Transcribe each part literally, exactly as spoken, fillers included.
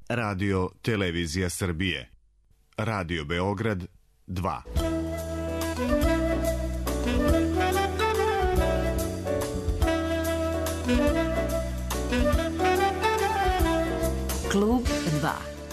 Radio Televizija Srbije. Radio Beograd dva. Klub dva.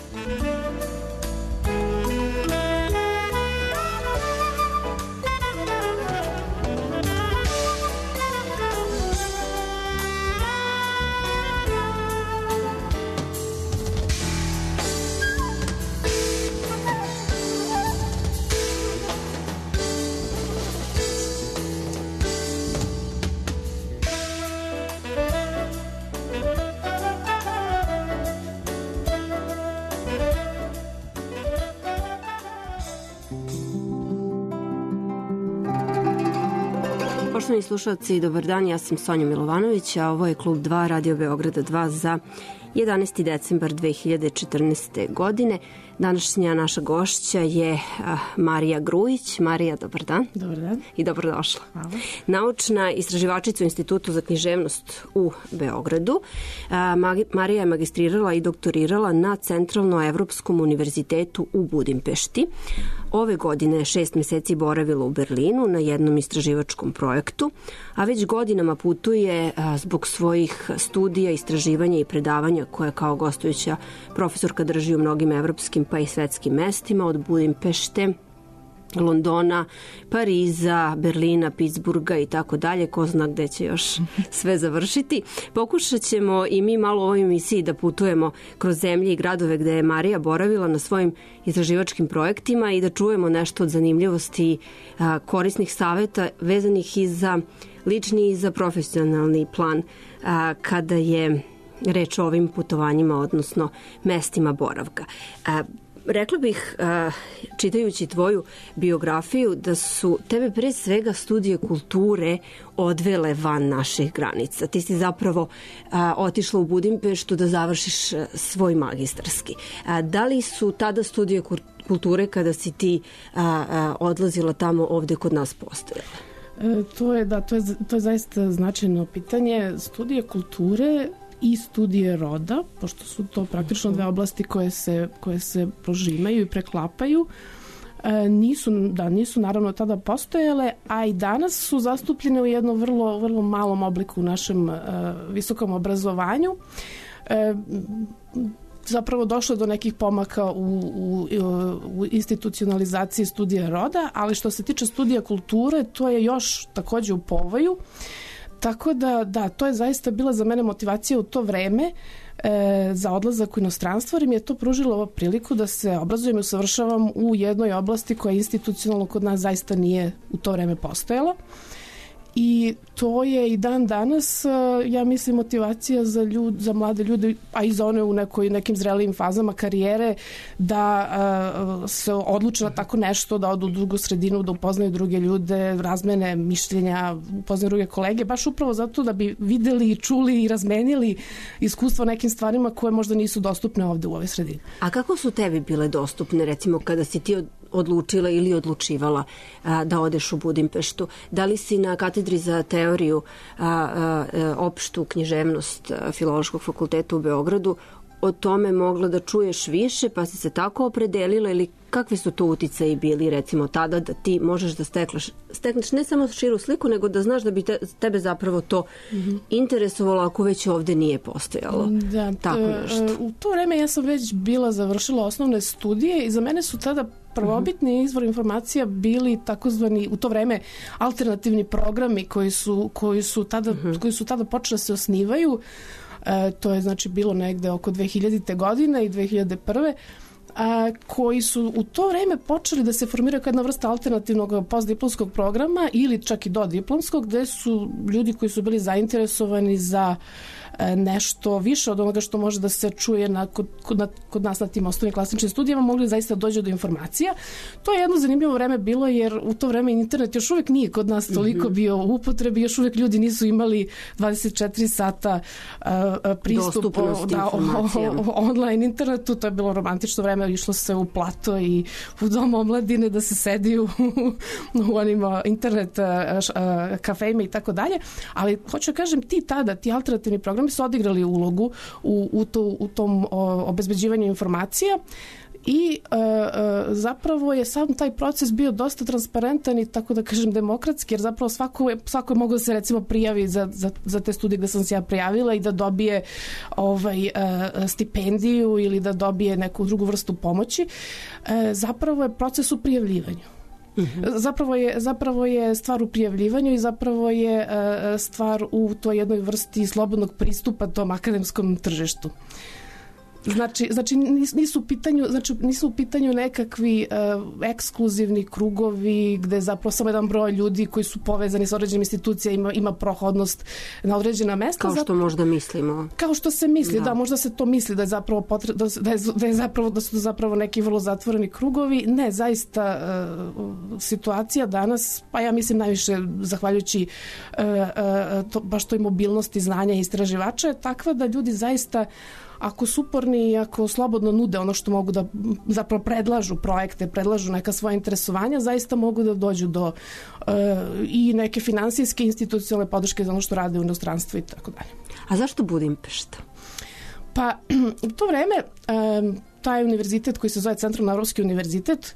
Poštovani slušalci, dobar dan, ja sam Sonja Milovanović, a ovo je Klub dva Radio Beograda dva za jedanaesti decembar dve hiljade četrnaeste. godine. Današnja naša gošća je Marija Grujić. Marija, dobar dan. Dobar dan. I dobrodošla. Hvala. Naučna istraživačica u Institutu za književnost u Beogradu. Marija je magistrirala i doktorirala na Centralnoevropskom univerzitetu u Budimpešti. Ove godine je šest meseci boravila u Berlinu na jednom istraživačkom projektu, a već godinama putuje zbog svojih studija, istraživanja i predavanja koje kao gostujuća profesorka drži u mnogim evropskim pa i svetskim mestima, od Budimpešte, Londona, Pariza, Berlina, Pittsburgha i tako dalje. Ko zna gde će još sve završiti. Pokušat ćemo i mi malo u ovoj emisiji da putujemo kroz zemlje i gradove gde je Marija boravila na svojim istraživačkim projektima i da čujemo nešto od zanimljivosti, korisnih saveta vezanih i za lični i za profesionalni plan kada je reč o ovim putovanjima, odnosno mestima boravka. Rekla bih, čitajući tvoju biografiju, da su tebe pre svega studije kulture odvele van naših granica. Ti si zapravo otišla u Budimpeštu da završiš svoj magistarski. Da li su tada studije kulture, kada si ti odlazila tamo, ovde kod nas postojale? E, to je, da, to je, to je zaista značajno pitanje. Studije kulture i studije roda, pošto su to praktično dve oblasti koje se, koje se prožimaju i preklapaju, e, nisu, da, nisu naravno tada postojale, a i danas su zastupljene u jednom vrlo, vrlo malom obliku u našem e, visokom obrazovanju. E, zapravo došlo do nekih pomaka u, u, u institucionalizaciji studija roda, ali što se tiče studija kulture, to je još takođe u povoju. Tako da, da, to je zaista bila za mene motivacija u to vreme e, za odlazak u inostranstvo, jer mi je to pružilo priliku da se obrazujem i usavršavam u jednoj oblasti koja institucionalno kod nas zaista nije u to vreme postojala. I to je i dan danas, ja mislim, motivacija za, ljud, za mlade ljude, a i za one u nekoj, nekim zrelijim fazama karijere, da uh, se odluče na tako nešto, da odu u drugu sredinu, da upoznaju druge ljude, razmene mišljenja, upoznaju druge kolege, baš upravo zato da bi videli, čuli i razmenili iskustva nekim stvarima koje možda nisu dostupne ovde u ovoj sredini. A kako su tebi bile dostupne, recimo, kada si ti odlučila ili odlučivala a, da odeš u Budimpeštu? Da li si na katedri za teoriju a, a, opštu književnost Filološkog fakulteta u Beogradu o tome mogla da čuješ više, pa si se tako opredelila, ili kakvi su to uticaji bili, recimo, tada da ti možeš da steklaš, stekneš ne samo širu sliku, nego da znaš da bi te, tebe zapravo to mm-hmm. interesovalo ako već ovde nije postojalo? Da, tako nešto. U to vreme ja sam već bila završila osnovne studije i za mene su tada prvobitni izvor informacija bili takozvani u to vreme alternativni programi koji su, koji su, tada, mm-hmm. koji su tada počeli da se osnivaju. E, to je znači bilo negde oko dve hiljadite. godine i dve hiljade prve. A, koji su u to vreme počeli da se formiraju kao jedna vrsta alternativnog postdiplomskog programa ili čak i dodiplomskog, gde su ljudi koji su bili zainteresovani za nešto više od onoga što može da se čuje na, kod, kod, kod nas na tim osnovnim klasičnim studijama, mogli zaista dođu do informacija. To je jedno zanimljivo vreme bilo, jer u to vreme internet još uvek nije kod nas toliko bio u upotrebi, još uvek ljudi nisu imali dvadeset četiri sata uh, pristup o, da, o, o, online internetu. To je bilo romantično vreme, išlo se u Plato i u Dom omladine da se sedi u, u onim internet uh, uh, kafejima i tako dalje, ali hoću da kažem, ti tada, ti alternativni programi oni su odigrali ulogu u, u, to, u tom o, obezbeđivanju informacija i e, e, zapravo je sam taj proces bio dosta transparentan i tako da kažem demokratski, jer zapravo svako je, svako je mogao da se recimo prijavi za, za, za te studije gde sam se ja prijavila i da dobije ovaj, e, stipendiju ili da dobije neku drugu vrstu pomoći. E, zapravo je proces u prijavljivanju. Uh-huh. Zapravo je, zapravo je stvar u prijavljivanju i zapravo je e, stvar u toj jednoj vrsti slobodnog pristupa tom akademskom tržištu. Znači, znači nisu u pitanju, znači nisu u pitanju nekakvi uh, ekskluzivni krugovi gde zapravo samo jedan broj ljudi koji su povezani sa određenim institucijama ima, ima prohodnost na određena mesta. Kao što zapravo, možda mislimo. Kao što se misli, da, da možda se to misli da je zapravo potre, da, da, je, da je zapravo da su to zapravo neki vrlo zatvoreni krugovi. Ne, zaista uh, situacija danas, pa ja mislim najviše zahvaljujući uh, uh, to, baš toj mobilnosti znanja i istraživača je takva da ljudi zaista ako su uporni i ako slobodno nude ono što mogu da zapravo predlažu projekte, predlažu neka svoja interesovanja, zaista mogu da dođu do uh, i neke finansijske institucionalne podrške za ono što rade u inostranstvu i tako dalje. A zašto Budimpešta? Pa u to vreme um, taj univerzitet koji se zove Centralno Evropski univerzitet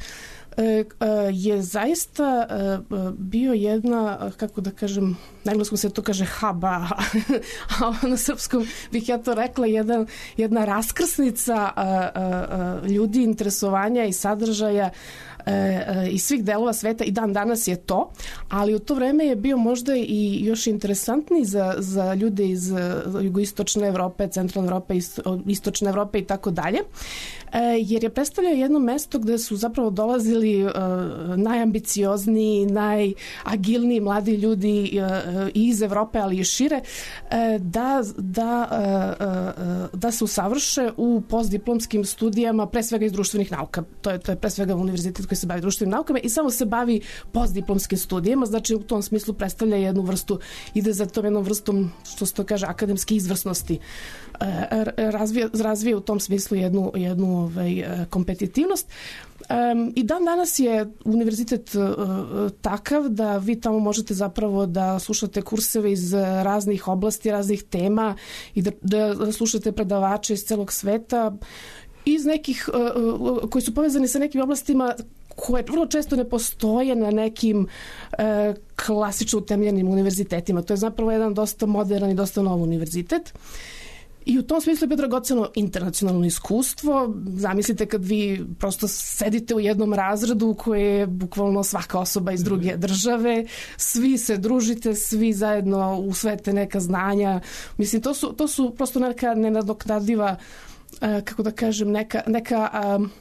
je zaista bio jedna, kako da kažem, na engleskom se to kaže hub, a na srpskom bih ja to rekla, jedan, jedna raskrsnica ljudi, interesovanja i sadržaja i svih delova sveta i dan danas je to, ali u to vreme je bio možda i još interesantniji za, za ljude iz jugoistočne Evrope, centralne Evrope, istočne Evrope i tako dalje, jer je predstavljao jedno mesto gde su zapravo dolazili uh, najambiciozniji, najagilniji mladi ljudi uh, i iz Evrope, ali i šire, uh, da, da, uh, uh, da se usavrše u postdiplomskim studijama, pre svega iz društvenih nauka. To je, to je pre svega univerzitet koji se bavi društvenim naukama i samo se bavi postdiplomskim studijama, znači u tom smislu predstavlja jednu vrstu, ide za tom jednom vrstom, što se to kaže, akademske izvrsnosti. Razvija, razvija u tom smislu jednu, jednu ovaj, kompetitivnost. Um, I dan danas je univerzitet uh, takav da vi tamo možete zapravo da slušate kurseve iz raznih oblasti, raznih tema i da, da slušate predavače iz celog sveta iz nekih uh, koji su povezani sa nekim oblastima koje vrlo često ne postoje na nekim uh, klasično utemljenim univerzitetima. To je zapravo jedan dosta moderan i dosta nov univerzitet. I u tom smislu je bio dragoceno internacionalno iskustvo. Zamislite kad vi prosto sedite u jednom razredu koje je bukvalno svaka osoba iz druge države, svi se družite, svi zajedno usvete neka znanja. Mislim, to su, to su prosto neka nenadoknadiva, kako da kažem, neka, neka um,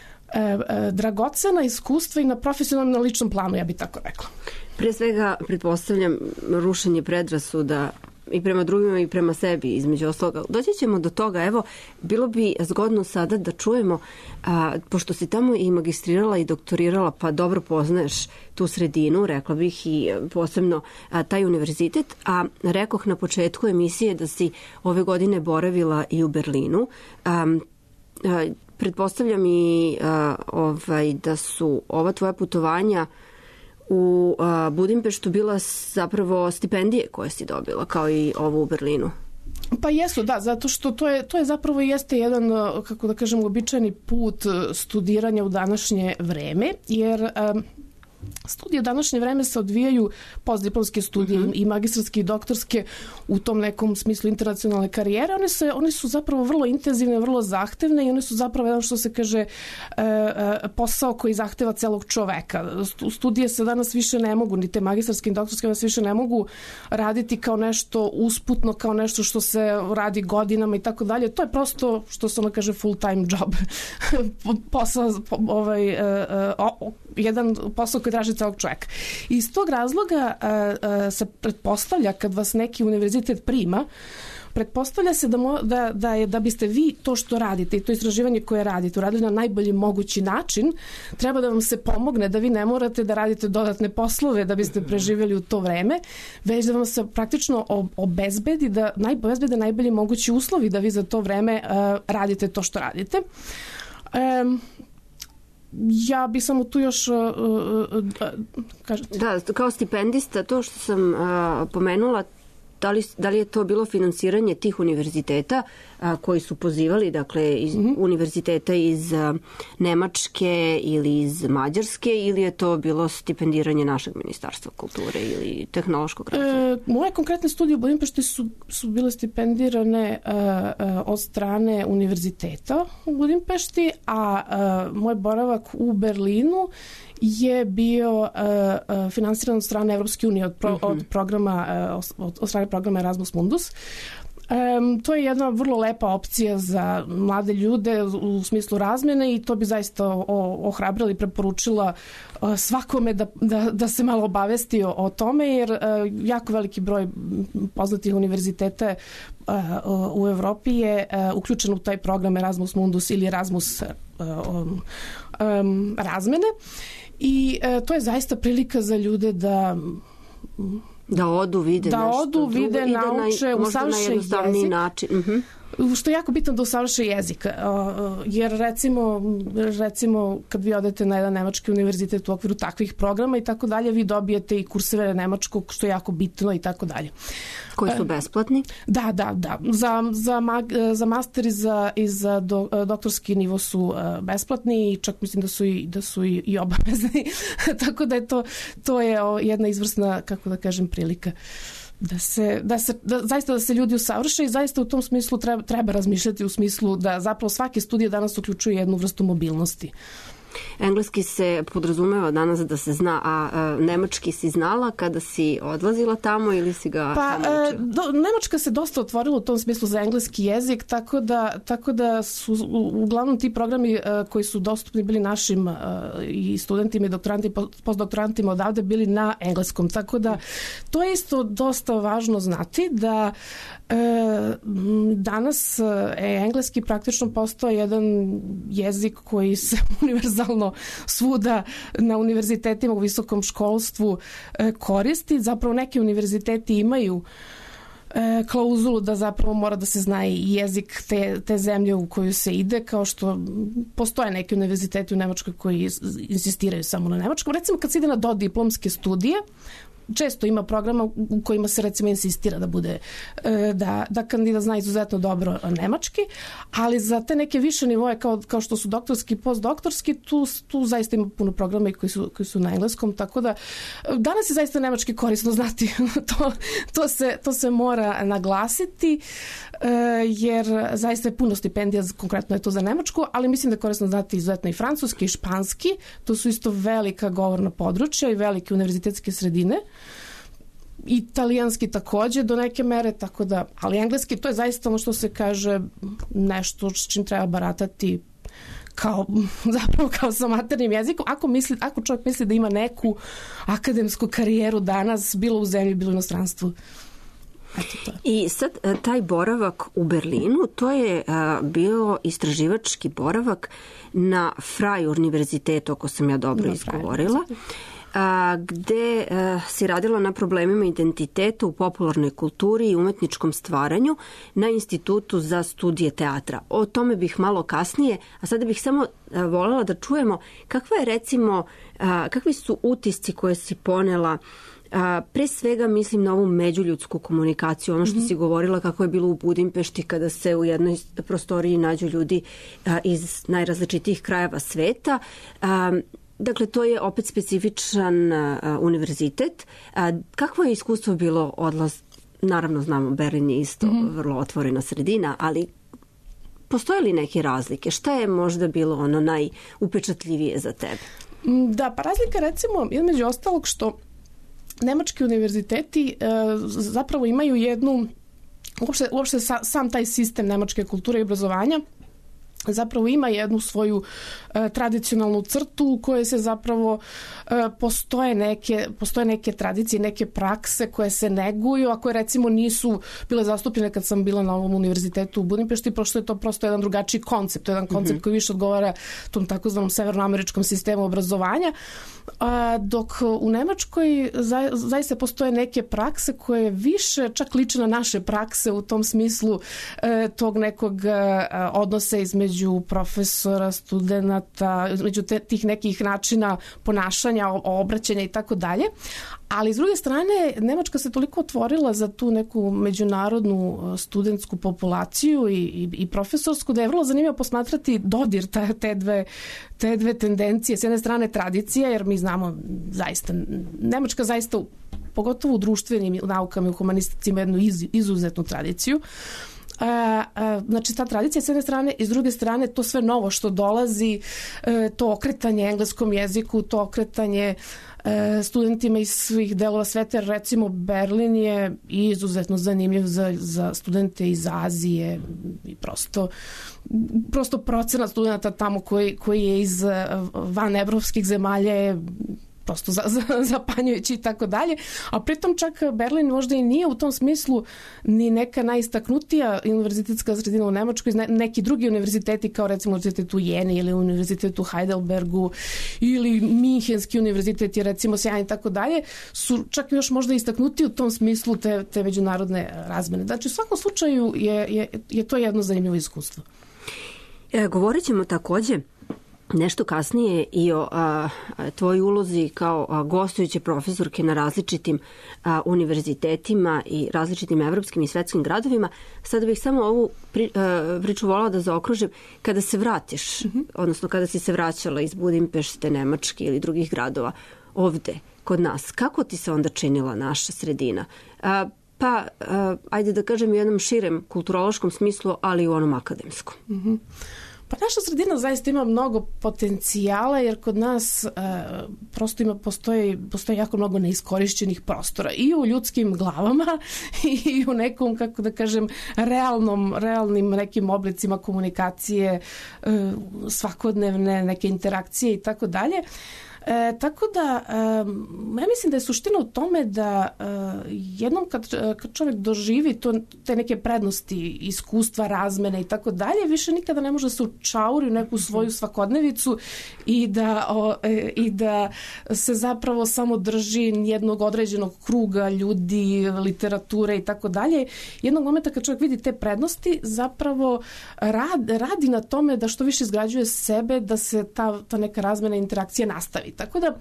dragocena iskustva i na profesionalnom, na ličnom planu, ja bih tako rekla. Pre svega, pretpostavljam, rušenje predrasuda i prema drugima i prema sebi, između osloga. Doći ćemo do toga, evo, bilo bi zgodno sada da čujemo, a, pošto si tamo i magistrirala i doktorirala, pa dobro poznaješ tu sredinu, rekla bih, i posebno a, taj univerzitet, a rekoh na početku emisije da si ove godine boravila i u Berlinu. A, a, pretpostavljam i a, ovaj, da su ova tvoja putovanja u a, Budimpeštu bila zapravo stipendije koje si dobila, kao i ovo u Berlinu. Pa jesu, da, zato što to je, to je zapravo jeste jedan, kako da kažem, uobičajeni put studiranja u današnje vreme, jer um, studije u današnje vreme se odvijaju postdiplomske studije uh-huh. i magistarske i doktorske u tom nekom smislu internacionalne karijere. One, se, one su zapravo vrlo intenzivne, vrlo zahtevne i one su zapravo jedan što se kaže posao koji zahteva celog čoveka. Studije se danas više ne mogu, ni te magistarske i doktorske danas više ne mogu raditi kao nešto usputno, kao nešto što se radi godinama i tako dalje. To je prosto, što se ono kaže, full time job. Posao, ovaj, jedan posao koji traži celog čoveka. I iz tog razloga a, a, se pretpostavlja kad vas neki univerzitet prima, pretpostavlja se da, mo, da, da, je, da biste vi to što radite i to istraživanje koje radite uradili na najbolji mogući način, treba da vam se pomogne, da vi ne morate da radite dodatne poslove da biste preživjeli u to vreme, već da vam se praktično obezbedi da naj, obezbede najbolji mogući uslovi da vi za to vreme a, radite to što radite. Um, Ja bih samo tu još uh, uh, kažete. Da, kao stipendista, to što sam uh, pomenula, da li, da li je to bilo finansiranje tih univerziteta a, koji su pozivali, dakle, iz mm-hmm. univerziteta iz a, Nemačke ili iz Mađarske, ili je to bilo stipendiranje našeg ministarstva kulture ili tehnološkog razvoja? E, moje konkretne studije u Budimpešti su, su bile stipendirane a, a, od strane univerziteta u Budimpešti, a, a moj boravak u Berlinu je bio uh, uh, finansiran od strane Evropske unije, od, pro, mm-hmm. od, programa, uh, od, od strane programa Erasmus Mundus. Um, to je jedna vrlo lepa opcija za mlade ljude u smislu razmene i to bi zaista ohrabrila i preporučila uh, svakome da, da, da se malo obavesti o, o tome, jer uh, jako veliki broj poznatih univerziteta uh, u Evropi je uh, uključen u taj program Erasmus Mundus ili Erasmus uh, um, um, razmene. I e, to je zaista prilika za ljude da da odu, vide da nešto odu, vide, drugo, nauče, usavrše jezik. način. Uh-huh. Što je jako bitno da usavrše jezik. Jer recimo, recimo kad vi odete na jedan nemački univerzitet u okviru takvih programa i tako dalje, vi dobijete i kurseve nemačkog, što je jako bitno i tako dalje. Koji su besplatni? Da, da, da. Za, za, mag, za master i za, i za do, doktorski nivo su besplatni i čak mislim da su i, da su i, i obavezni. Tako da je to, to je jedna izvrsna, kako da kažem, prilika da se, da se da, zaista da se ljudi usavrše i zaista u tom smislu treba, treba razmišljati u smislu da zapravo svake studije danas uključuje jednu vrstu mobilnosti. Engleski se podrazumeva danas da se zna, a, a nemački si znala kada si odlazila tamo ili si ga pa, samo učila? Do, Nemačka se dosta otvorila u tom smislu za engleski jezik, tako da, tako da su uglavnom ti programi a, koji su dostupni bili našim a, i studentima i doktorantima i postdoktorantima odavde bili na engleskom. Tako da to je isto dosta važno znati da e, danas je engleski praktično postao jedan jezik koji se univerzalno svuda na univerzitetima u visokom školstvu koristi. Zapravo neki univerziteti imaju klauzulu da zapravo mora da se zna i jezik te, te zemlje u koju se ide, kao što postoje neki univerziteti u Nemačkoj koji insistiraju samo na nemačkom. Recimo kad se ide na dodiplomske studije, često ima programa u kojima se recimo insistira da bude da, da kandidat zna izuzetno dobro nemački, ali za te neke više nivoje kao, kao što su doktorski i postdoktorski, tu, tu zaista ima puno programa i koji su, koji su na engleskom, tako da danas je zaista nemački korisno znati. to, to, se, to se mora naglasiti jer zaista je puno stipendija, konkretno je to za Nemačku, ali mislim da je korisno znati izuzetno i francuski i španski, to su isto velika govorna područja i velike univerzitetske sredine. Italijanski takođe do neke mere, tako da, ali engleski to je zaista ono što se kaže nešto s čim treba baratati kao, zapravo kao sa maternjim jezikom. Ako, misli, ako čovjek misli da ima neku akademsku karijeru danas, bilo u zemlji, bilo u inostranstvu. I sad taj boravak u Berlinu, to je a, bio istraživački boravak na Freie univerzitetu, ako sam ja dobro na izgovorila. A, gde a, si radila na problemima identiteta u popularnoj kulturi i umetničkom stvaranju na Institutu za studije teatra. O tome bih malo kasnije, a sada bih samo a, voljela da čujemo kakva je recimo, a, kakvi su utisci koje si ponela. A, pre svega mislim na ovu međuljudsku komunikaciju, ono što mm-hmm. si govorila kako je bilo u Budimpešti kada se u jednoj prostoriji nađu ljudi a, iz najrazličitijih krajeva sveta. A, dakle, to je opet specifičan a, univerzitet. A, kakvo je iskustvo bilo odlaz? Naravno, znamo, Berlin je isto mm-hmm. vrlo otvorena sredina, ali postoje li neke razlike? Šta je možda bilo ono najupečatljivije za tebe? Da, pa razlika recimo između ostalog što nemački univerziteti e, zapravo imaju jednu, uopšte, uopšte sa, sam taj sistem nemačke kulture i obrazovanja zapravo ima jednu svoju e, tradicionalnu crtu u kojoj se zapravo e, postoje, neke, postoje neke tradicije, neke prakse koje se neguju, a koje recimo nisu bile zastupljene kad sam bila na ovom univerzitetu u Budimpešti, pošto je to prosto jedan drugačiji koncept, jedan koncept mm-hmm. koji više odgovara tom takozvanom severnoameričkom sistemu obrazovanja, a, dok u Nemačkoj za, zaista postoje neke prakse koje više čak liče na naše prakse u tom smislu e, tog nekog e, odnosa između između profesora, studenta, između te, tih nekih načina ponašanja, obraćanja i tako dalje. Ali s druge strane, Nemačka se toliko otvorila za tu neku međunarodnu studentsku populaciju i, i, i profesorsku da je vrlo zanimljivo posmatrati dodir ta, te, dve, te dve tendencije. S jedne strane tradicija, jer mi znamo zaista, Nemačka zaista pogotovo u društvenim naukama i u humanisticima jednu iz, izuzetnu tradiciju. A, a, znači ta tradicija s jedne strane i s druge strane to sve novo što dolazi, e, to okretanje engleskom jeziku, to okretanje e, studentima iz svih delova sveta, jer recimo Berlin je izuzetno zanimljiv za, za studente iz Azije i prosto prosto procenat studenta tamo koji, koji je iz van evropskih zemalja je prosto za, za, zapanjujući i tako dalje, a pritom čak Berlin možda i nije u tom smislu ni neka najistaknutija univerzitetska sredina u Nemačkoj, neki drugi univerziteti kao recimo univerzitet u Jeni ili univerzitet u Heidelbergu ili Minhenski univerzitet je recimo sjajan i tako dalje, su čak još možda istaknuti u tom smislu te, te međunarodne razmene. Znači u svakom slučaju je, je, je to jedno zanimljivo iskustvo. E, govorit ćemo takođe nešto kasnije i o a, tvojoj ulozi kao a, gostujuće profesorke na različitim a, univerzitetima i različitim evropskim i svetskim gradovima. Sada bih samo ovu pri, a, priču volala da zaokružim. Kada se vratiš, mm-hmm. odnosno kada si se vraćala iz Budimpešte, Nemačke ili drugih gradova ovde kod nas, kako ti se onda činila naša sredina? A, pa, a, ajde da kažem u jednom širem kulturološkom smislu, ali i u onom akademskom. Mhm. Pa naša sredina zaista ima mnogo potencijala jer kod nas e, prosto ima, postoji, postoji jako mnogo neiskorišćenih prostora i u ljudskim glavama i u nekom, kako da kažem, realnom, realnim nekim oblicima komunikacije, e, svakodnevne neke interakcije i tako dalje. E, tako da, e, ja mislim da je suština u tome da e, jednom kad, kad čovjek doživi to, te neke prednosti, iskustva, razmene i tako dalje, više nikada ne može se učauri u neku svoju svakodnevicu i da, o, e, i da se zapravo samo drži jednog određenog kruga ljudi, literature i tako dalje. Jednog momenta kad čovjek vidi te prednosti, zapravo rad, radi na tome da što više izgrađuje sebe, da se ta, ta neka razmena interakcija nastavi. Tako da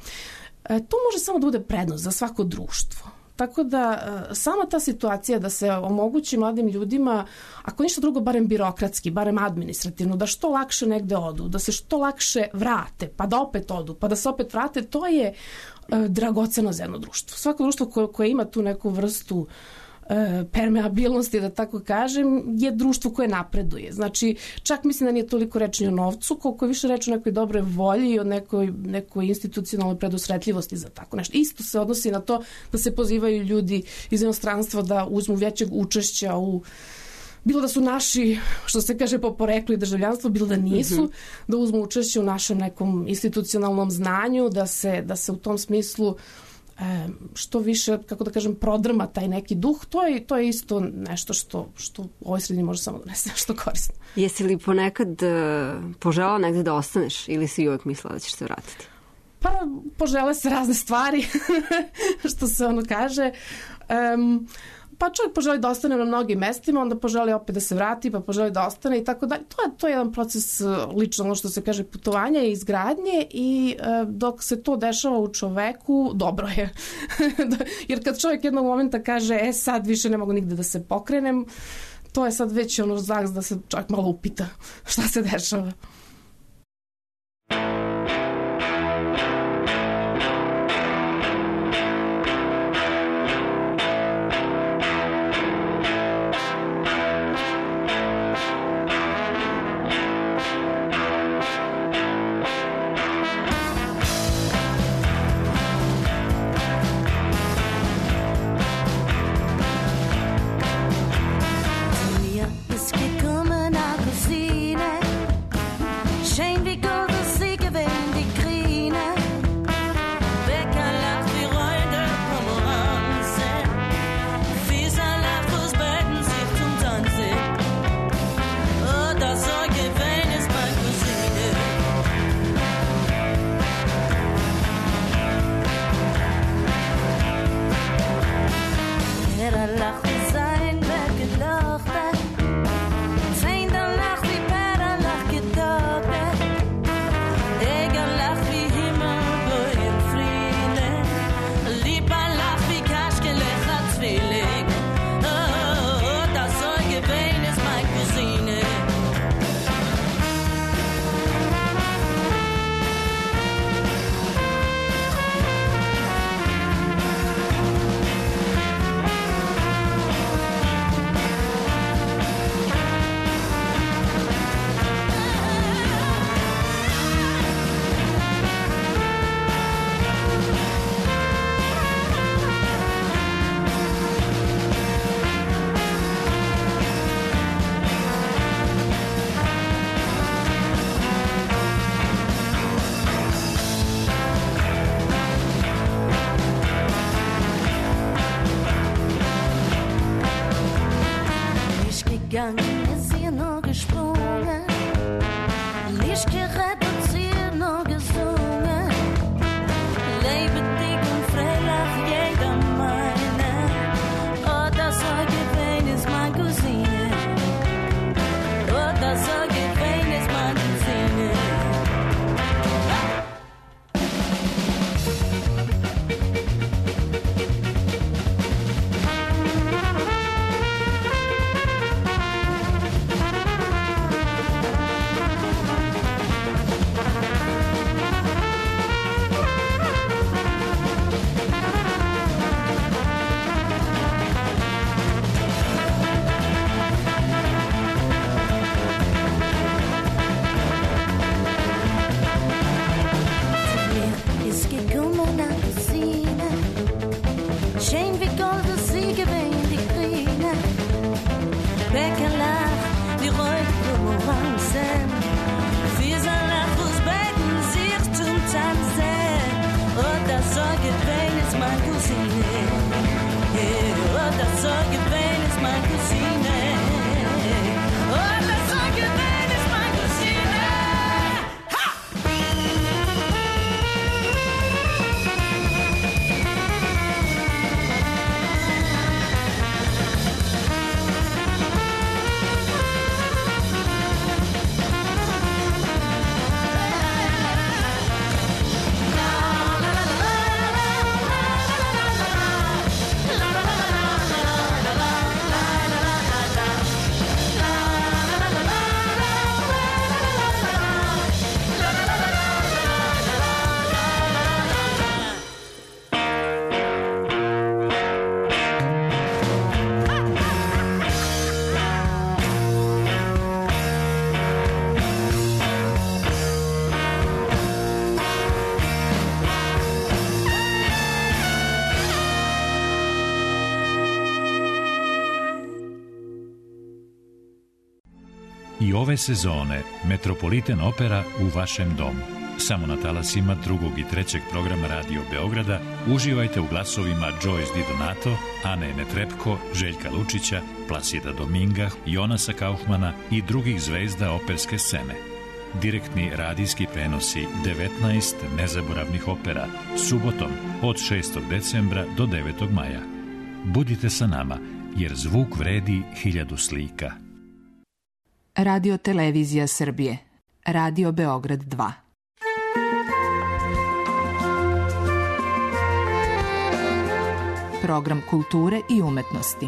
to može samo da bude prednost za svako društvo. Tako da sama ta situacija da se omogući mladim ljudima, ako ništa drugo, barem birokratski, barem administrativno, da što lakše negde odu, da se što lakše vrate, pa da opet odu, pa da se opet vrate, to je dragoceno za jedno društvo. Svako društvo koje, koje ima tu neku vrstu permeabilnosti, da tako kažem, je društvo koje napreduje. Znači, čak mislim da nije toliko reč o novcu, koliko je više reč o nekoj dobroj volji i o nekoj, nekoj institucionalnoj predusretljivosti za tako nešto. Isto se odnosi na to da se pozivaju ljudi iz inostranstva da uzmu većeg učešća u bilo da su naši, što se kaže po poreklu i državljanstvu, bilo da nisu, mm-hmm. da uzmu učešće u našem nekom institucionalnom znanju, da se, da se u tom smislu što više, kako da kažem, prodrma taj neki duh, to je, to je isto nešto što, što u ovoj sredini može samo donesti nešto korisno. Jesi li ponekad uh, požela negde da ostaneš ili si uvek mislila da ćeš se vratiti? Pa požele se razne stvari, što se ono kaže. Um, pa čovjek poželi da ostane na mnogim mestima, onda poželi opet da se vrati, pa poželi da ostane i tako dalje. To je, to je jedan proces lično, ono što se kaže, putovanja i izgradnje i e, dok se to dešava u čoveku, dobro je. Jer kad čovjek jednog momenta kaže, e sad više ne mogu nigde da se pokrenem, to je sad već ono znak da se čovjek malo upita šta se dešava. I ove sezone Metropolitan Opera u vašem domu. Samo na talasima drugog i trećeg programa Radio Beograda uživajte u glasovima Joyce Di Donato, Ane Netrepko, Željka Lučića, Plasida Dominga, Jonasa Kaufmana i drugih zvezda operske scene. Direktni radijski prenosi devetnaest nezaboravnih opera subotom od šestog decembra do devetog maja. Budite sa nama, jer zvuk vredi hiljadu slika. Radio Televizija Srbije. Radio Beograd dva. Program kulture i umetnosti.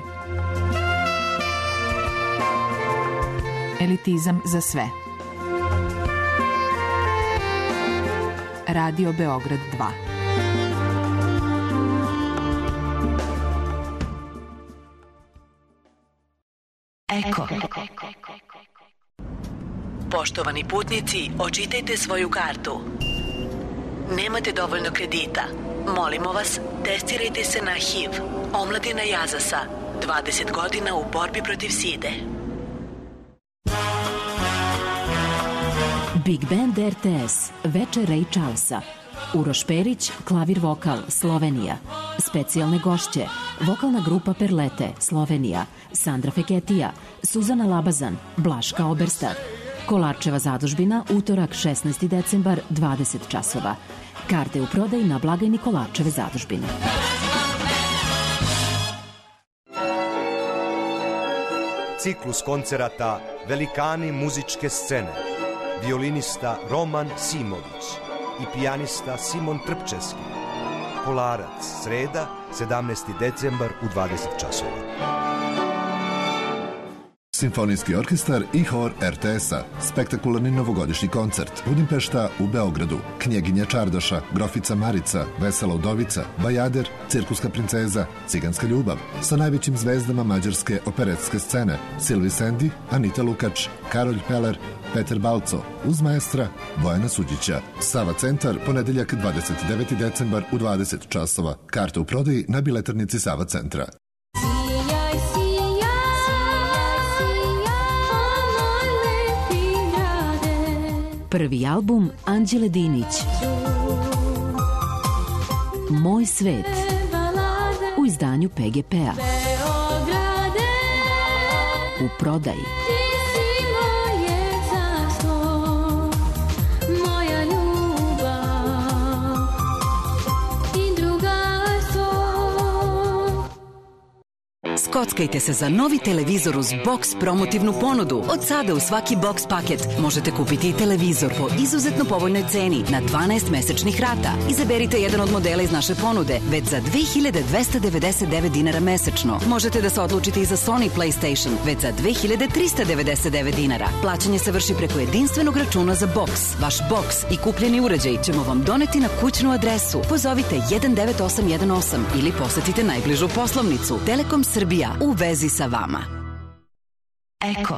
Elitizam za sve. Radio Beograd dva. Eko. Poštovani putnici, očitajte svoju kartu. Nemate dovoljno kredita. Molimo vas, testirajte se na H I V. Omladina Jazasa. dvadeset godina u borbi protiv side. Big Band R T S, večer Ray Charlesa. Uroš Perić, klavir vokal, Slovenija. Specijalne gošće, vokalna grupa Perlete, Slovenija. Sandra Feketija, Suzana Labazan, Blaška Oberstar. Kolarčeva zadužbina, utorak šesnaesti decembar, dvadeset časova. Karte u prodaji na blagajni Kolarčeve zadužbine. Ciklus koncerata Velikani muzičke scene. Violinista Roman Simović i pijanista Simon Trpčevski. Kolarac, sreda, sedamnaesti decembar u dvadeset časova. Simfonijski orkestar i hor R T S-a. Spektakularni novogodišnji koncert. Budimpešta u Beogradu. Knjeginja Čardaša, Grofica Marica, Vesela udovica, Bajader, Cirkuska princeza, Ciganska ljubav. Sa najvećim zvezdama mađarske operetske scene. Silvi Sendi, Anita Lukač, Karolj Peler, Peter Balco, uz maestra Bojana Suđića. Sava centar, ponedeljak dvadeset deveti decembar u dvadeset časova. Karte u prodaji na biletarnici Sava centra. Prvi album Anđele Dinić. Moj svet. U izdanju P G P-a. U prodaji. Skockajte se za novi televizor uz Box promotivnu ponudu. Od sada u svaki Box paket možete kupiti i televizor po izuzetno povoljnoj ceni na dvanaest mesečnih rata. Izaberite jedan od modela iz naše ponude već za dve hiljade dvesta devedeset devet dinara mesečno. Možete da se odlučite i za Sony PlayStation već za dve hiljade trista devedeset devet dinara. Plaćanje se vrši preko jedinstvenog računa za Box. Vaš Box i kupljeni uređaj ćemo vam doneti na kućnu adresu. Pozovite jedan devet osam jedan osam ili posetite najbližu poslovnicu. Telekom Srbija, u vezi sa vama. Eko.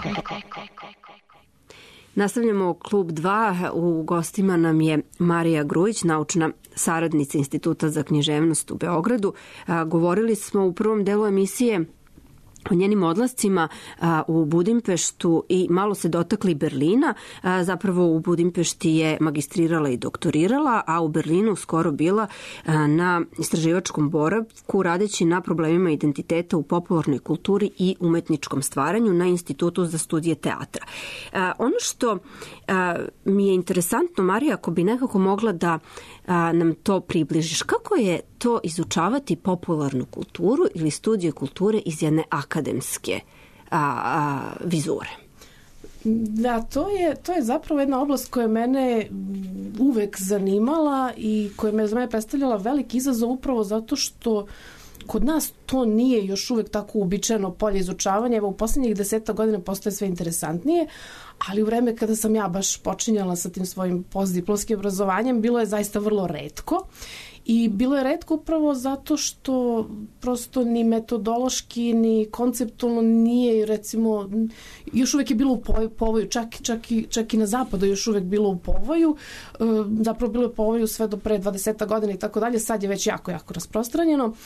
Nastavljamo klub dva. U gostima nam je Marija Grujić, naučna saradnica Instituta za književnost u Beogradu. Govorili smo u prvom delu emisije o njenim odlascima a, u Budimpeštu i malo se dotakli Berlina. A, zapravo u Budimpešti je magistrirala i doktorirala, a u Berlinu skoro bila a, na istraživačkom boravku radeći na problemima identiteta u popularnoj kulturi i umetničkom stvaranju na Institutu za studije teatra. A, ono što a, mi je interesantno, Marija, ako bi nekako mogla da a, nam to približiš, kako je to izučavati popularnu kulturu ili studije kulture iz jedne akademske a, a, vizure? Da, to je, to je zapravo jedna oblast koja mene uvek zanimala i koja me za mene predstavljala veliki izazov upravo zato što kod nas to nije još uvek tako uobičajeno polje izučavanja. Evo, u poslednjih deseta godina postaje sve interesantnije, ali u vreme kada sam ja baš počinjala sa tim svojim postdiplomskim obrazovanjem, bilo je zaista vrlo retko. I bilo je retko upravo zato što prosto ni metodološki, ni konceptualno nije, recimo, još uvek je bilo u povoju, čak, čak, i, čak i na zapadu još uvek bilo u povoju, zapravo bilo je u povoju sve do pre dvadeset godina i tako dalje, sad je već jako, jako rasprostranjeno,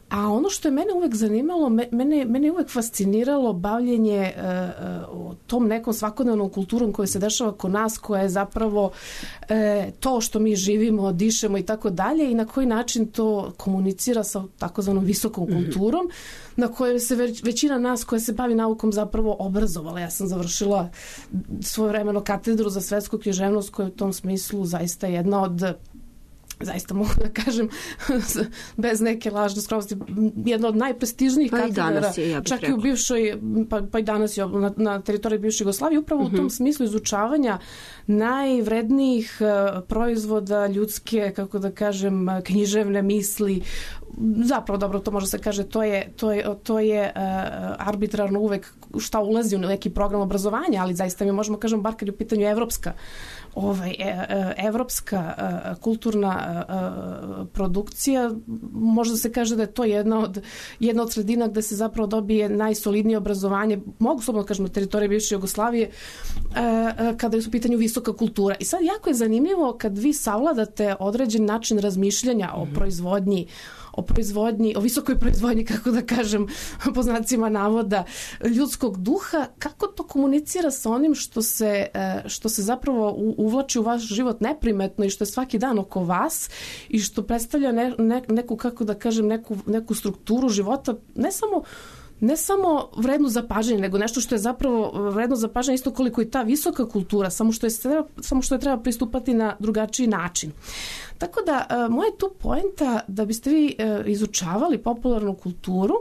A ono što je mene uvek zanimalo, mene, mene je uvek fasciniralo bavljenje uh, tom nekom svakodnevnom kulturom koja se dešava kod nas, koja je zapravo uh, to što mi živimo, dišemo i tako dalje i na koji način to komunicira sa takozvanom visokom kulturom, mm-hmm. na kojoj se već, većina nas koja se bavi naukom zapravo obrazovala. Ja sam završila svojevremeno katedru za svetsku književnost koja je u tom smislu zaista jedna od, zaista mogu da kažem bez neke lažne skromnosti, jedna od najprestižnijih pa katedra, je, ja čak rekla. I u bivšoj, pa, pa i danas je na, na teritoriji bivše Jugoslavije, upravo uh-huh. u tom smislu izučavanja najvrednijih uh, proizvoda ljudske, kako da kažem, književne misli. Zapravo, dobro, to može se kaže, to je, to je, to je uh, arbitrarno uvek šta ulazi u neki program obrazovanja, ali zaista mi možemo kažem, bar kad je u pitanju evropska ovaj, evropska kulturna produkcija, možda se kaže da je to jedna od, jedna od sredina gde se zapravo dobije najsolidnije obrazovanje, mogu slobodno kažem na teritoriji bivše Jugoslavije, kada je u pitanju visoka kultura. I sad jako je zanimljivo kad vi savladate određen način razmišljanja o proizvodnji, o proizvodnji, o visokoj proizvodnji, kako da kažem, po znacima navoda, ljudskog duha, kako to komunicira sa onim što se, što se zapravo uvlači u vaš život neprimetno i što je svaki dan oko vas i što predstavlja ne, ne, neku, kako da kažem, neku, neku strukturu života, ne samo ne samo vredno zapažanje, nego nešto što je zapravo vredno zapažanje isto koliko i ta visoka kultura, samo što je, samo što je treba pristupati na drugačiji način. Tako da, moja je tu poenta da biste vi izučavali popularnu kulturu,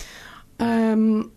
um,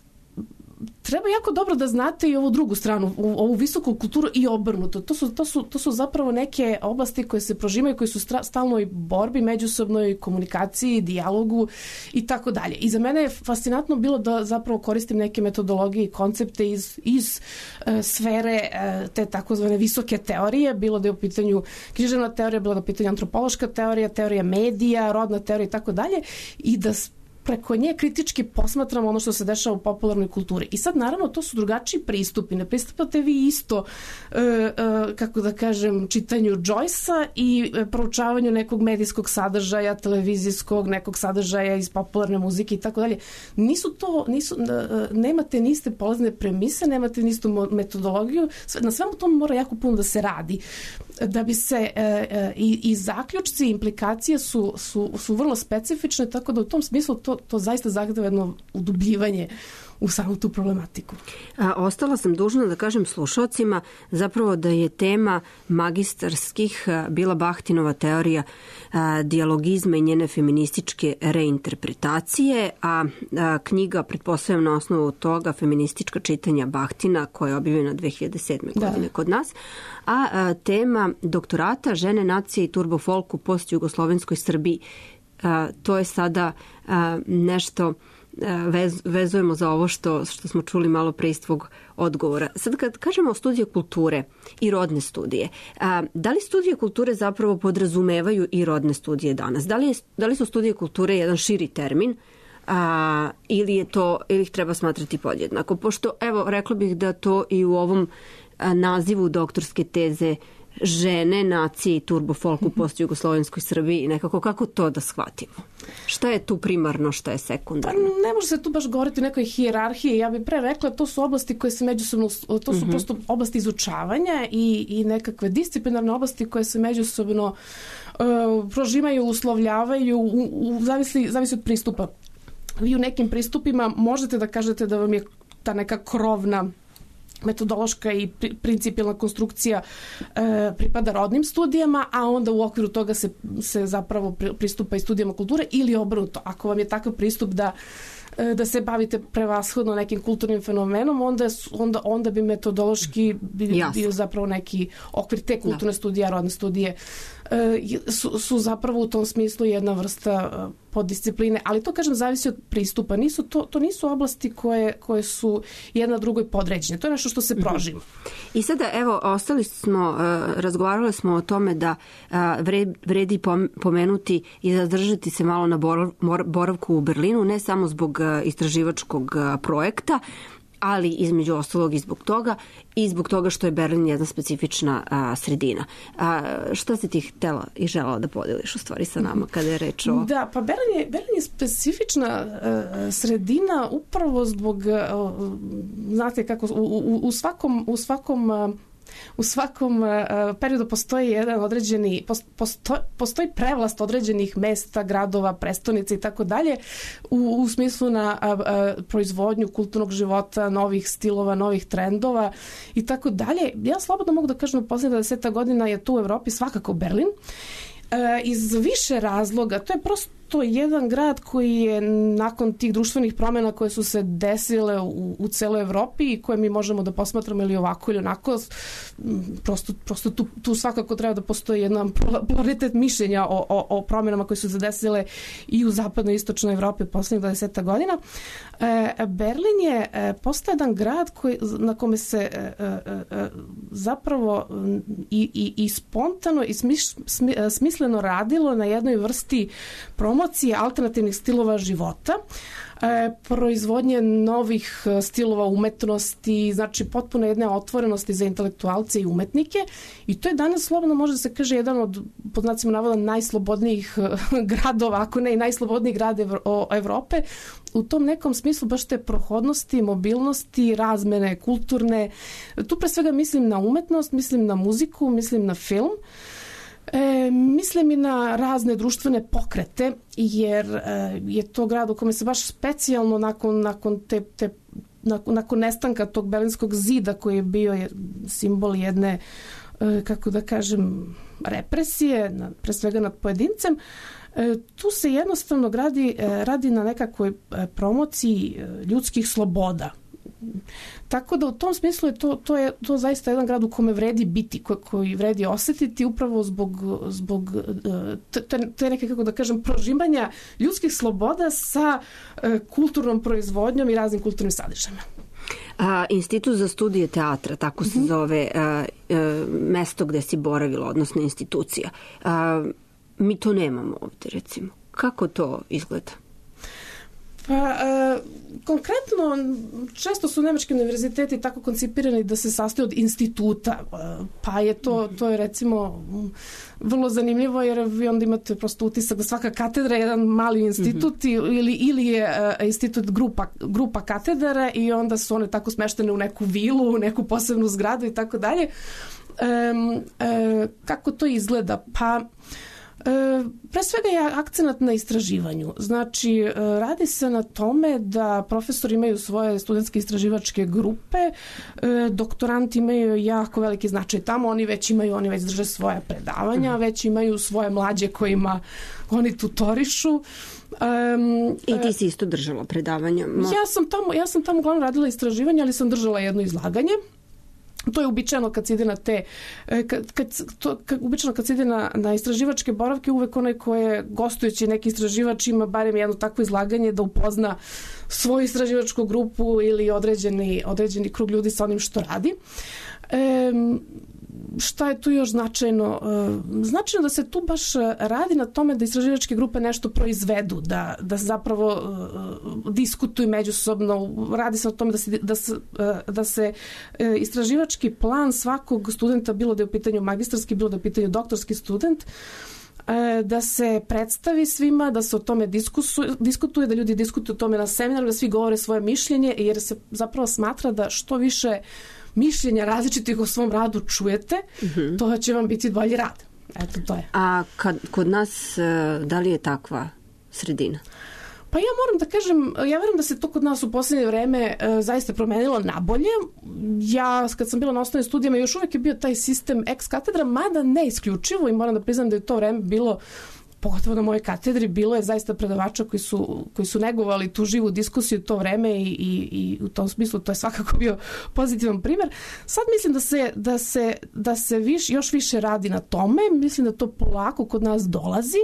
treba jako dobro da znate i ovu drugu stranu, ovu visoku kulturu i obrnuto. To su, to su, to su zapravo neke oblasti koje se prožimaju, koje su stra, stalnoj borbi, međusobnoj komunikaciji, dijalogu i tako dalje. I za mene je fascinantno bilo da zapravo koristim neke metodologije i koncepte iz, iz uh, sfere uh, te takozvane visoke teorije, bilo da je u pitanju književna teorija, bilo da je u pitanju antropološka teorija, teorija medija, rodna teorija i tako dalje, i da preko nje kritički posmatramo ono što se dešava u popularnoj kulturi. I sad, naravno, to su drugačiji pristupi. Ne pristupate vi isto, e, e, kako da kažem, čitanju Joyce-a i proučavanju nekog medijskog sadržaja, televizijskog, nekog sadržaja iz popularne muzike i tako dalje. Nisu to, nisu, nemate niste polazne premise, nemate nistu metodologiju. Na svemu tomu mora jako puno da se radi. Da bi se e, e, i, i zaključci i implikacije su, su, su vrlo specifične, tako da u tom smislu to, to zaista zahteva jedno udubljivanje u samu tu problematiku. A, ostala sam dužna da kažem slušalcima zapravo da je tema magistarskih bila Bahtinova teorija a, dijalogizma i njene feminističke reinterpretacije, a, a knjiga, pretpostavljam na osnovu toga, feministička čitanja Bahtina, koja je objavljena dve hiljade sedme. Da. godine kod nas, a, a tema doktorata žene, nacije i turbofolk u post-jugoslovenskoj Srbiji. A, to je sada a, nešto Vez, vezujemo za ovo što, što smo čuli malo pre iz tvog odgovora. Sad kad kažemo studije kulture i rodne studije, a, da li studije kulture zapravo podrazumevaju i rodne studije danas? Da li, je, da li su studije kulture jedan širi termin a, ili je to, ili ih treba smatrati podjednako? Pošto, evo, rekla bih da to i u ovom a, nazivu doktorske teze žene, nacije i turbofolk u post-jugoslovenskoj Srbiji i nekako kako to da shvatimo? Šta je tu primarno, šta je sekundarno? Pa ne može se tu baš govoriti o nekoj hijerarhiji. Ja bih pre rekla, to su oblasti koje se međusobno, to su uh-huh. prosto oblasti izučavanja i, i nekakve disciplinarne oblasti koje se međusobno uh, prožimaju, uslovljavaju, u, u, zavisi, zavisi od pristupa. Vi u nekim pristupima možete da kažete da vam je ta neka krovna metodološka i principijelna konstrukcija e, pripada rodnim studijama, a onda u okviru toga se, se zapravo pristupa i studijama kulture ili obrnuto. Ako vam je takav pristup da da se bavite prevashodno nekim kulturnim fenomenom, onda, onda, onda bi metodološki bio, bio zapravo neki okvir te kulturne da. studije, rodne studije su, su zapravo u tom smislu jedna vrsta poddiscipline, ali to kažem zavisi od pristupa. Nisu to, to nisu oblasti koje, koje su jedna drugoj podređene. To je nešto što se prožima. I sada, evo, ostali smo, razgovarali smo o tome da vredi pomenuti i zadržati se malo na boravku u Berlinu, ne samo zbog istraživačkog projekta, ali između ostalog i zbog toga i zbog toga što je Berlin jedna specifična a, sredina. A, šta si ti htela i želala da podeliš u stvari sa nama kada je reč o... Da, pa Berlin je, Berlin je specifična a, sredina upravo zbog, a, znate kako, u, u, u svakom, u svakom a, U svakom uh, periodu postoji jedan određeni, postoji, postoji prevlast određenih mesta, gradova, prestonice i tako dalje u, u smislu na uh, uh, proizvodnju kulturnog života, novih stilova, novih trendova i tako dalje. Ja slobodno mogu da kažem da posljednjih deseta godina je tu u Evropi svakako Berlin. Uh, iz više razloga. To je prosto jedan grad koji je nakon tih društvenih promjena koje su se desile u, u celoj Evropi i koje mi možemo da posmatramo ili ovako ili onako, prosto, prosto tu, tu svakako treba da postoji jedan pluralitet mišljenja o, o, o promjenama koje su se desile i u zapadnoj i istočnoj Evropi posljednjih dvadeseta godina. E, Berlin je e, postao jedan grad koji, na kome se e, e, zapravo i, i, i spontano i smiš, smi, smisleno radilo na jednoj vrsti promocije alternativnih stilova života, e, proizvodnje novih stilova umetnosti, znači potpuno jedne otvorenosti za intelektualce i umetnike i to je danas slobodno može da se kaže jedan od, pod znacima navoda, najslobodnijih gradova, ako ne i najslobodniji grad Evrope, u tom nekom smislu baš te prohodnosti, mobilnosti, razmene kulturne. Tu pre svega mislim na umetnost, mislim na muziku, mislim na film. E, mislim i na razne društvene pokrete, jer e, je to grad u kome se baš specijalno nakon, nakon, te, te, nakon, nakon nestanka tog Berlinskog zida koji je bio je simbol jedne, e, kako da kažem, represije, na, pre svega nad pojedincem, e, tu se jednostavno radi, e, radi na nekakvoj promociji e, ljudskih sloboda. Tako da u tom smislu je to, to je to zaista jedan grad u kome vredi biti, ko, koji vredi osjetiti upravo zbog, zbog te neke, kako da kažem, prožimanja ljudskih sloboda sa kulturnom proizvodnjom i raznim kulturnim sadržajima. A, Institut za studije teatra, tako se mm-hmm. zove a, a, mesto gde si boravila, odnosno institucija. A, mi to nemamo ovde, recimo. Kako to izgleda? Pa, e, konkretno, često su nemački univerziteti tako koncipirani da se sastoje od instituta, pa je to, to je recimo vrlo zanimljivo jer vi onda imate prosto utisak da svaka katedra je jedan mali institut mm-hmm. ili, ili je uh, institut grupa, grupa katedara i onda su one tako smeštene u neku vilu, u neku posebnu zgradu i tako dalje. Um, uh, kako to izgleda? Pa E, pre svega je akcenat na istraživanju. Znači, e, radi se na tome da profesori imaju svoje studentske istraživačke grupe, e, doktoranti imaju jako veliki značaj tamo, oni već imaju, oni već drže svoje predavanja, mm. već imaju svoje mlađe kojima oni tutorišu. Um, I ti si isto držala predavanja? Ma... Ja sam tamo, ja sam tamo uglavnom radila istraživanje, ali sam držala jedno izlaganje. To je uobičajeno kad se ide na te, kad, kad, to, kad, uobičajeno kad se ide na, na istraživačke boravke, uvek onaj ko je gostujući neki istraživač ima barem jedno takvo izlaganje da upozna svoju istraživačku grupu ili određeni, određeni krug ljudi sa onim što radi. E, šta je tu još značajno? E, značajno da se tu baš radi na tome da istraživačke grupe nešto proizvedu, da, da zapravo e, diskutuju međusobno, radi se o tome da se, da se, da se e, istraživački plan svakog studenta, bilo da je u pitanju magistarski, bilo da je u pitanju doktorski student, e, da se predstavi svima, da se o tome diskusuje, diskutuje, da ljudi diskutuju o tome na seminaru, da svi govore svoje mišljenje, jer se zapravo smatra da što više mišljenja različitih o svom radu čujete, mm-hmm. to će vam biti bolji rad. Eto, to je. A kad, kod nas, da li je takva sredina? Pa ja moram da kažem, ja verujem da se to kod nas u posljednje vreme e, zaista promenilo na bolje. Ja, kad sam bila na osnovnim studijama, još uvijek je bio taj sistem ex katedra, mada ne isključivo i moram da priznam da je to vreme bilo, pogotovo na mojoj katedri, bilo je zaista predavača koji su, koji su negovali tu živu diskusiju to vreme i, i, i u tom smislu to je svakako bio pozitivan primjer. Sad mislim da se, da se, da se viš, još više radi na tome. Mislim da to polako kod nas dolazi.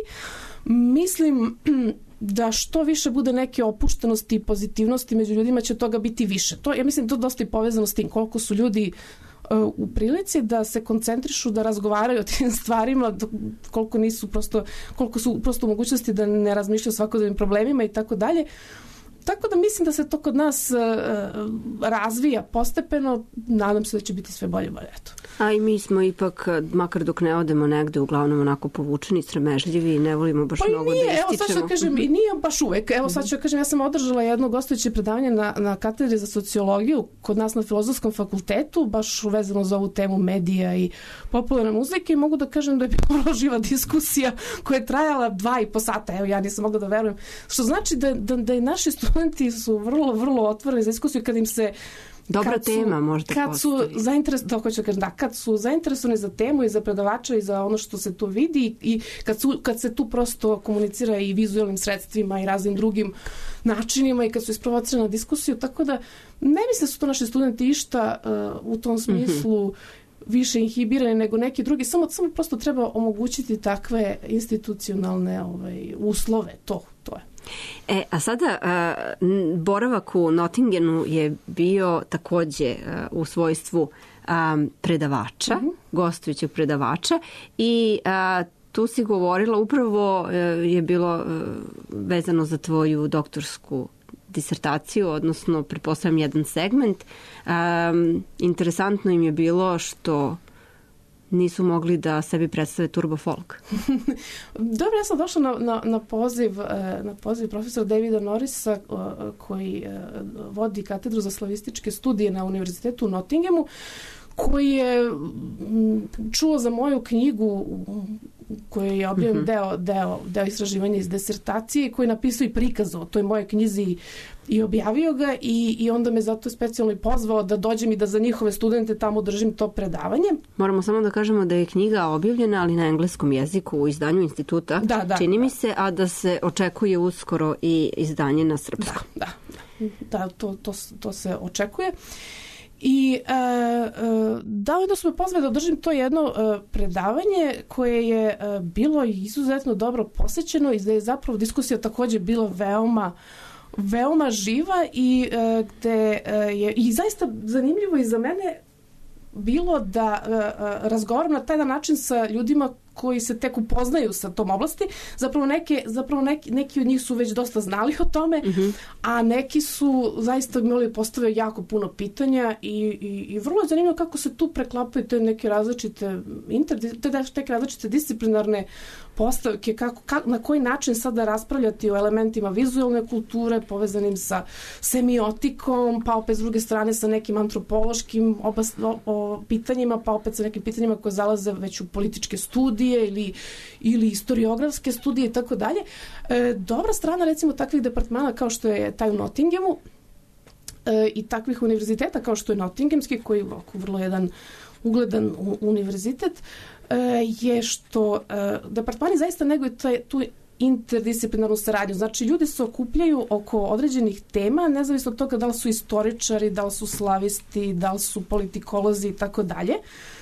Mislim da što više bude neke opuštenosti i pozitivnosti među ljudima će toga biti više. To, ja mislim da to dosta i povezano s tim koliko su ljudi u prilici da se koncentrišu, da razgovaraju o tim stvarima, koliko nisu prosto, koliko su prosto u mogućnosti da ne razmišljaju o svakodnevnim problemima i tako dalje. tako da mislim da se to kod nas uh, razvija postepeno, nadam se da će biti sve bolje bolje. Eto. A i mi smo ipak, makar dok ne odemo negde, uglavnom onako povučeni, sramežljivi i ne volimo baš pa mnogo nije, da ističemo. Evo sad ću kažem, i nije baš uvek. Evo sad ću kažem, ja sam održala jedno gostujuće predavanje na, na katedri za sociologiju kod nas na Filozofskom fakultetu, baš vezano za ovu temu medija i popularne muzike i mogu da kažem da je bila živa diskusija koja je trajala dva i po sata. Evo, ja nisam mogla da verujem. Što znači da, da, da i naši studenti su vrlo, vrlo otvoreni za diskusiju kad im se Dobra kad su, tema možda kad su, zainteres, da, da, kažem, da, kad su zainteresovani za temu i za predavača i za ono što se tu vidi i kad, su, kad se tu prosto komunicira i vizualnim sredstvima i raznim drugim načinima i kad su isprovocirani na diskusiju, tako da ne mislim da su to naši studenti išta uh, u tom smislu mm-hmm. više inhibirani nego neki drugi, samo, samo prosto treba omogućiti takve institucionalne ovaj, uslove, to, to je. E, a sada uh, boravak u Nottingenu je bio takođe uh, u svojstvu um, predavača, mm-hmm. gostujućeg predavača i uh, tu si govorila, upravo uh, je bilo uh, vezano za tvoju doktorsku disertaciju, odnosno pretpostavljam jedan segment. Um, interesantno im je bilo što nisu mogli da sebi predstave turbo folk. Dobro, ja sam došla na, na, na, poziv, na poziv profesora Davida Norrisa koji vodi katedru za slavističke studije na Univerzitetu u Nottinghamu, koji je čuo za moju knjigu koja je objavljen mm-hmm. deo, deo, deo istraživanja iz disertacije, koji je napisao i prikaz o toj moje knjizi i objavio ga i, i onda me zato specijalno i pozvao da dođem i da za njihove studente tamo držim to predavanje. Moramo samo da kažemo da je knjiga objavljena, ali na engleskom jeziku u izdanju instituta, da, da, čini da. mi se, a da se očekuje uskoro i izdanje na srpskom. Da, da, da to, to, to se očekuje. I e, e, da, onda su me pozvali da održim to jedno e, predavanje koje je e, bilo izuzetno dobro posjećeno i da je zapravo diskusija također bila veoma veoma živa i e, gde e, je i zaista zanimljivo i za mene bilo da e, e, razgovaram na taj način sa ljudima koji se tek upoznaju sa tom oblasti. Zapravo, neke, zapravo neki, neki od njih su već dosta znali o tome, mm-hmm. a neki su zaista imali postavio jako puno pitanja i, i, i vrlo je zanimljivo kako se tu preklapaju te neke različite inter, te neke različite disciplinarne postavke, kako, kako, na koji način sada raspravljati o elementima vizualne kulture povezanim sa semiotikom, pa opet s druge strane sa nekim antropološkim obast, o, o pitanjima, pa opet sa nekim pitanjima koje zalaze već u političke studije ili, ili historiografske studije i tako dalje. E, dobra strana recimo takvih departmana kao što je taj u Nottinghamu e, i takvih univerziteta kao što je Nottinghamski, koji je vrlo jedan ugledan univerzitet, e, je što e, departmani zaista neguju taj, tu interdisciplinarnu saradnju. Znači, ljudi se okupljaju oko određenih tema, nezavisno od toga da li su istoričari, da li su slavisti, da li su politikolozi i tako dalje.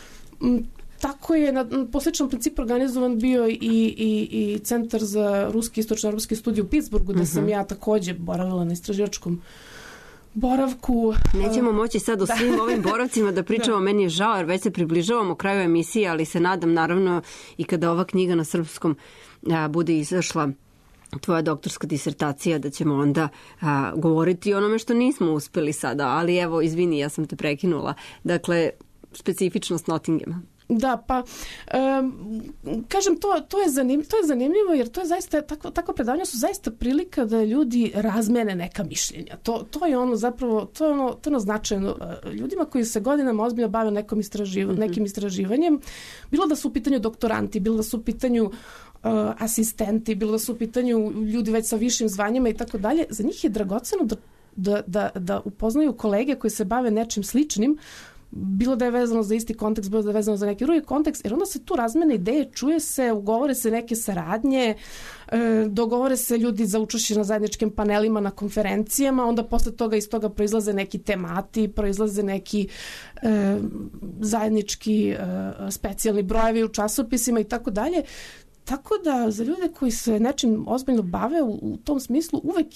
Tako je na posličnom principu organizovan bio i, i, i Centar za ruski istočno-evropski studij u Pittsburghu, gde uh-huh. sam ja također boravila na istraživačkom boravku. Nećemo moći sad u da. svim ovim boravcima da pričamo, da. Meni je žao jer već se približavamo kraju emisije, ali se nadam naravno i kada ova knjiga na srpskom a, bude izašla, tvoja doktorska disertacija, da ćemo onda a, govoriti o onome što nismo uspeli sada, ali evo, izvini, ja sam te prekinula. Dakle, specifičnost Nottinghama. Da, pa um, kažem, to, to, je zanimljivo, to je zanimljivo jer to je zaista, tako, tako predavanja su zaista prilika da ljudi razmene neka mišljenja. To, to je ono zapravo, to je ono, to je ono značajno. Ljudima koji se godinama ozbiljno bave nekom istraživ, mm-hmm. nekim istraživanjem, bilo da su u pitanju doktoranti, bilo da su u pitanju uh, asistenti, bilo da su u pitanju ljudi već sa višim zvanjima i tako dalje, za njih je dragoceno da, da, da, da upoznaju kolege koji se bave nečim sličnim, bilo da je vezano za isti kontekst, bilo da je vezano za neki drugi kontekst, jer onda se tu razmene ideje, čuje se, ugovore se neke saradnje, e, dogovore se ljudi za učešće na zajedničkim panelima, na konferencijama, onda posle toga iz toga proizlaze neki temati, proizlaze neki e, zajednički e, specijalni brojevi u časopisima i tako dalje. Tako da za ljude koji se nečim ozbiljno bave u, u tom smislu uvek je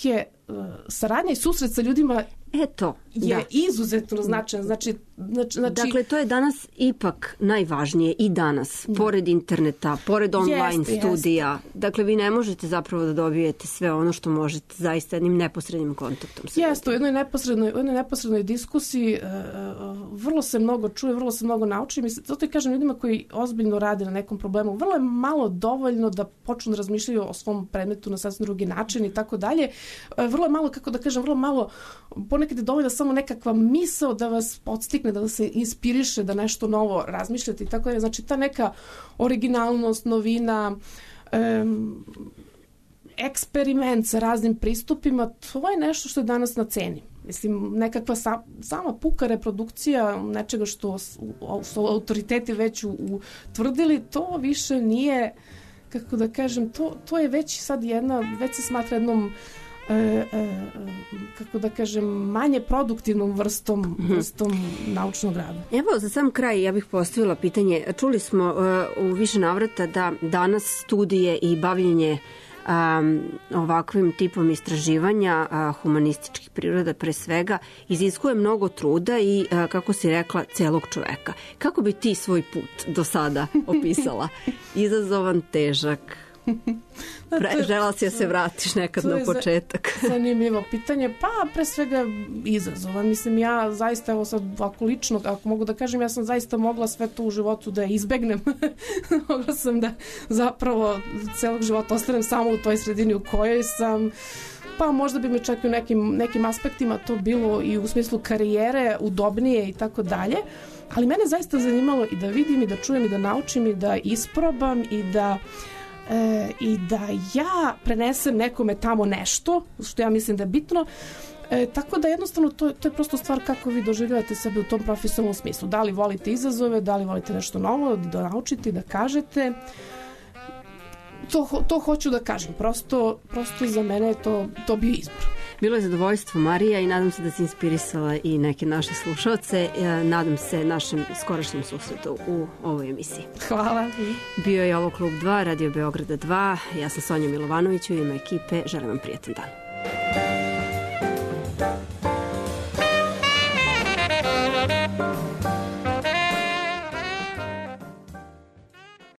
saradnja i susret sa ljudima Eto, je da. izuzetno značajan. Znači, znači, znači, dakle, to je danas ipak najvažnije i danas, da. Pored interneta, pored online jeste, studija. Jeste. Dakle, vi ne možete zapravo da dobijete sve ono što možete zaista jednim neposrednim kontaktom. Jeste, u jednoj neposrednoj, u jednoj neposrednoj diskusiji uh, vrlo se mnogo čuje, vrlo se mnogo nauči. Mislim, zato i kažem ljudima koji ozbiljno rade na nekom problemu, vrlo je malo dovoljno da počnu da razmišljaju o svom predmetu na sasvim drugi način i tako dalje. Vrlo je malo, kako da kažem, vrlo malo, ponekad je dovoljno samo nekakva misao da vas podstikne, da vas se inspiriše da nešto novo razmišljate i tako dalje. Znači, ta neka originalnost, novina, um, eksperiment sa raznim pristupima, to je nešto što je danas na ceni. Mislim, nekakva sa, sama puka reprodukcija nečega što su autoriteti već utvrdili, to više nije, kako da kažem, to, to je već sad jedna, već se smatra jednom E, e, kako da kažem, manje produktivnom vrstom, vrstom naučnog rada. Evo, za sam kraj ja bih postavila pitanje. Čuli smo uh, u više navrata da danas studije i bavljenje um, ovakvim tipom istraživanja uh, humanističkih priroda pre svega iziskuje mnogo truda i, uh, kako si rekla, celog čoveka. Kako bi ti svoj put do sada opisala? Izazovan, težak? Pre, žela si da se vratiš nekad na početak. Zanimljivo pitanje. Pa, pre svega izazovan. Mislim, ja zaista, evo sad ovako lično, ako mogu da kažem, ja sam zaista mogla sve to u životu da izbegnem. Mogla sam da zapravo celog života ostanem samo u toj sredini u kojoj sam. Pa možda bi me čak i u nekim, nekim aspektima to bilo i u smislu karijere udobnije i tako dalje. Ali mene zaista zanimalo i da vidim i da čujem i da naučim i da isprobam i da E, i da ja prenesem nekome tamo nešto, što ja mislim da je bitno. E, tako da jednostavno to, to je prosto stvar kako vi doživljavate sebe u tom profesionalnom smislu. Da li volite izazove, da li volite nešto novo, da naučite, da kažete. To, to hoću da kažem. Prosto, prosto za mene je to, to bio izbor. Bilo je zadovoljstvo, Marija, i nadam se da si inspirisala i neke naše slušalce. Nadam se našem skorašnjem susretu u ovoj emisiji. Hvala. Bio je ovo Klub dva, Radio Beograda dva. Ja sam Sonja Milovanović, u ime ekipe želim vam prijatan dan.